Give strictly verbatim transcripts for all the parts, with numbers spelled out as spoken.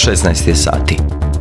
šesnaest je sati.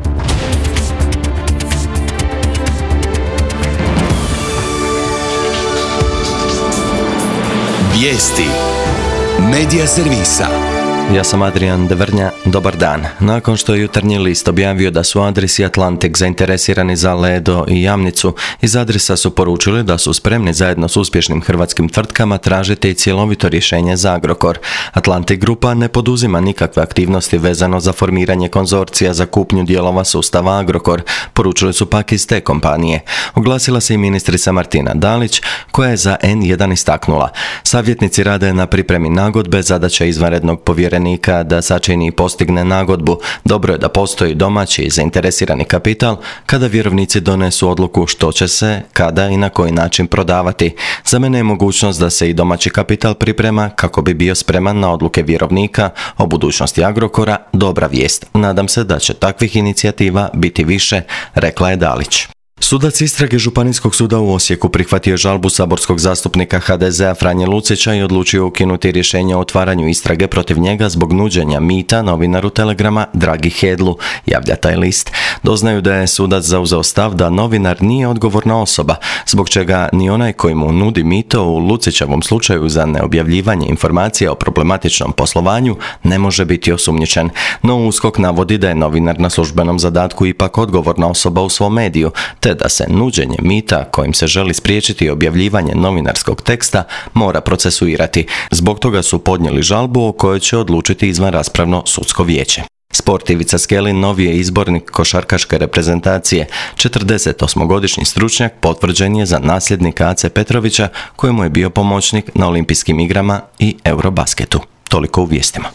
Vijesti Medija servisa. Ja sam Adrian Devrnja, dobar dan. Nakon što je Jutarnji list objavio da su Adris i Atlantik zainteresirani za Ledo i Jamnicu, iz Adrisa su poručili da su spremni zajedno s uspješnim hrvatskim tvrtkama tražiti cjelovito rješenje za Agrokor. Atlantik grupa ne poduzima nikakve aktivnosti vezano za formiranje konzorcija za kupnju dijelova sustava Agrokor, poručili su pak iz te kompanije. Oglasila se i ministrica Martina Dalić, koja je za en jedan istaknula: savjetnici rade na pripremi nagodbe, zadaća izvanrednog povjerenja da sačini i postigne nagodbu. Dobro je da postoji domaći i zainteresirani kapital kada vjerovnici donesu odluku što će se, kada i na koji način prodavati. Za mene je mogućnost da se i domaći kapital priprema kako bi bio spreman na odluke vjerovnika o budućnosti Agrokora dobra vijest. Nadam se da će takvih inicijativa biti više, rekla je Dalić. Sudac istrage Županijskog suda u Osijeku prihvatio je žalbu saborskog zastupnika ha de zea Franje Lucića i odlučio ukinuti rješenje o otvaranju istrage protiv njega zbog nuđenja mita novinaru Telegrama Dragi Hedlu, javlja taj list. Doznaju da je sudac zauzeo stav da novinar nije odgovorna osoba, zbog čega ni onaj koji mu nudi mito u Lucićevom slučaju za neobjavljivanje informacija o problematičnom poslovanju ne može biti osumnjičen. No USKOK navodi da je novinar na službenom zadatku ipak odgovorna osoba u svom mediju, te da se nuđenje mita kojim se želi spriječiti objavljivanje novinarskog teksta mora procesuirati. Zbog toga su podnijeli žalbu o kojoj će odlučiti izvanraspravno sudsko vijeće. Sport. Ivica Skelin novi je izbornik košarkaške reprezentacije. četrdesetosmogodišnji stručnjak potvrđen je za nasljednika Ace Petrovića, kojemu je bio pomoćnik na olimpijskim igrama i Eurobasketu. Toliko u vijestima.